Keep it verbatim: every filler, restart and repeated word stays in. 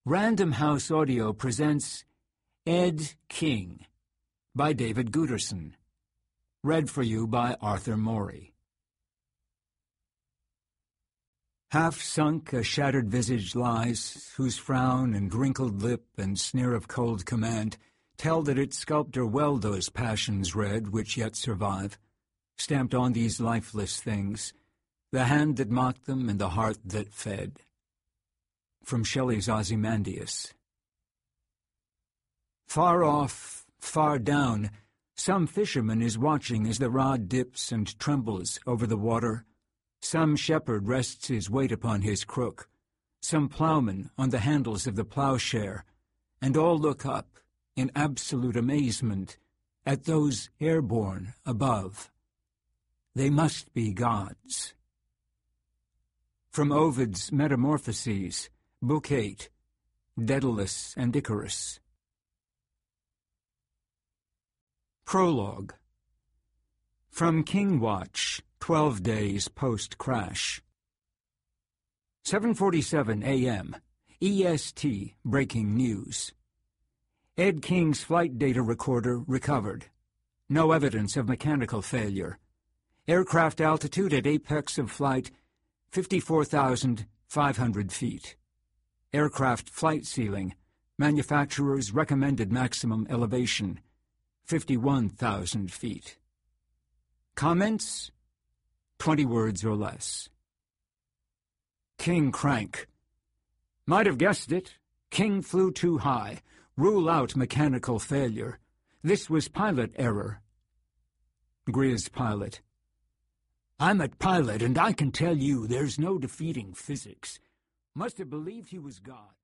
Random House Audio presents Ed King by David Guterson. Read for you by Arthur Morey. Half-sunk, a shattered visage lies, whose frown and wrinkled lip and sneer of cold command tell that its sculptor well those passions read which yet survive, stamped on these lifeless things, the hand that mocked them and the heart that fed. From Shelley's Ozymandias. Far off, far down, some fisherman is watching as the rod dips and trembles over the water. Some shepherd rests his weight upon his crook, some ploughman on the handles of the ploughshare, and all look up, in absolute amazement, at those airborne above. They must be gods. From Ovid's Metamorphoses, Book eight, Daedalus and Icarus. Prologue. From King Watch, twelve days post-crash. seven forty-seven a m E S T breaking news. Ed King's flight data recorder recovered. No evidence of mechanical failure. Aircraft altitude at apex of flight, fifty-four thousand five hundred feet. Aircraft flight ceiling, manufacturer's recommended maximum elevation, fifty-one thousand feet. Comments? Twenty words or less. King crank. Might have guessed it. King flew too high. Rule out mechanical failure. This was pilot error. Grizz pilot. I'm a pilot, and I can tell you there's no defeating physics. Must have believed he was God.